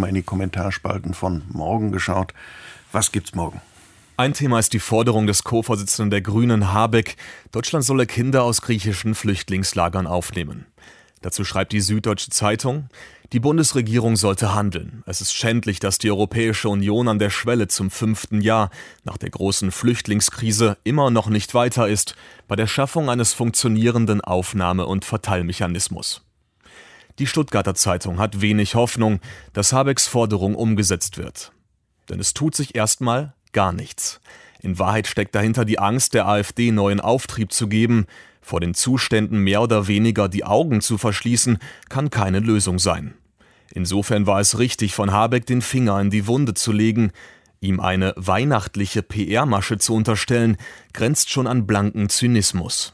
mal in die Kommentarspalten von morgen geschaut. Was gibt's morgen? Ein Thema ist die Forderung des Co-Vorsitzenden der Grünen, Habeck, Deutschland solle Kinder aus griechischen Flüchtlingslagern aufnehmen. Dazu schreibt die Süddeutsche Zeitung: Die Bundesregierung sollte handeln. Es ist schändlich, dass die Europäische Union an der Schwelle zum 5. Jahr nach der großen Flüchtlingskrise immer noch nicht weiter ist bei der Schaffung eines funktionierenden Aufnahme- und Verteilmechanismus. Die Stuttgarter Zeitung hat wenig Hoffnung, dass Habecks Forderung umgesetzt wird. Denn es tut sich erstmal gar nichts. In Wahrheit steckt dahinter die Angst, der AfD neuen Auftrieb zu geben. Vor den Zuständen mehr oder weniger die Augen zu verschließen, kann keine Lösung sein. Insofern war es richtig, von Habeck den Finger in die Wunde zu legen. Ihm eine weihnachtliche PR-Masche zu unterstellen, grenzt schon an blanken Zynismus.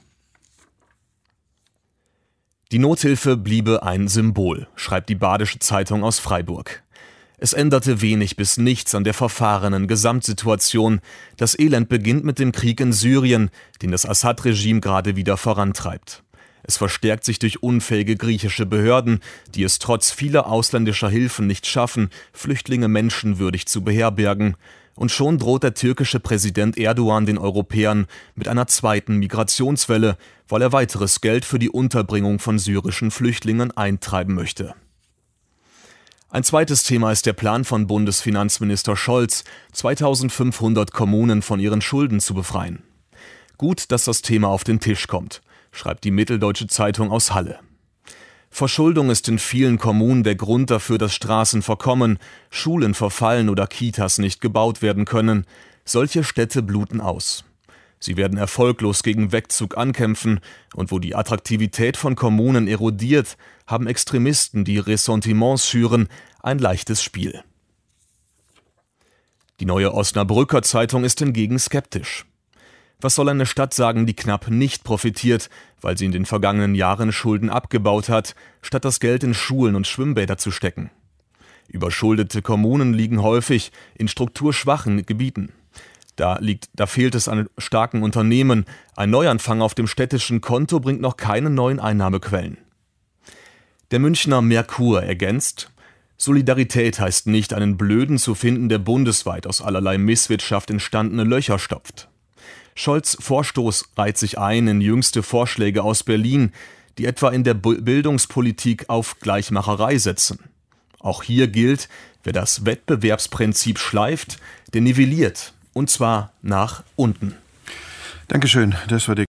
Die Nothilfe bliebe ein Symbol, schreibt die Badische Zeitung aus Freiburg. Es änderte wenig bis nichts an der verfahrenen Gesamtsituation. Das Elend beginnt mit dem Krieg in Syrien, den das Assad-Regime gerade wieder vorantreibt. Es verstärkt sich durch unfähige griechische Behörden, die es trotz vieler ausländischer Hilfen nicht schaffen, Flüchtlinge menschenwürdig zu beherbergen. Und schon droht der türkische Präsident Erdogan den Europäern mit einer zweiten Migrationswelle, weil er weiteres Geld für die Unterbringung von syrischen Flüchtlingen eintreiben möchte. Ein zweites Thema ist der Plan von Bundesfinanzminister Scholz, 2500 Kommunen von ihren Schulden zu befreien. Gut, dass das Thema auf den Tisch kommt, schreibt die Mitteldeutsche Zeitung aus Halle. Verschuldung ist in vielen Kommunen der Grund dafür, dass Straßen verkommen, Schulen verfallen oder Kitas nicht gebaut werden können. Solche Städte bluten aus. Sie werden erfolglos gegen Wegzug ankämpfen, und wo die Attraktivität von Kommunen erodiert, haben Extremisten, die Ressentiments schüren, ein leichtes Spiel. Die Neue Osnabrücker Zeitung ist hingegen skeptisch. Was soll eine Stadt sagen, die knapp nicht profitiert, weil sie in den vergangenen Jahren Schulden abgebaut hat, statt das Geld in Schulen und Schwimmbäder zu stecken? Überschuldete Kommunen liegen häufig in strukturschwachen Gebieten. Da fehlt es an starken Unternehmen. Ein Neuanfang auf dem städtischen Konto bringt noch keine neuen Einnahmequellen. Der Münchner Merkur ergänzt: Solidarität heißt nicht, einen Blöden zu finden, der bundesweit aus allerlei Misswirtschaft entstandene Löcher stopft. Scholz' Vorstoß reiht sich ein in jüngste Vorschläge aus Berlin, die etwa in der Bildungspolitik auf Gleichmacherei setzen. Auch hier gilt, wer das Wettbewerbsprinzip schleift, der nivelliert. Und zwar nach unten. Dankeschön, das war die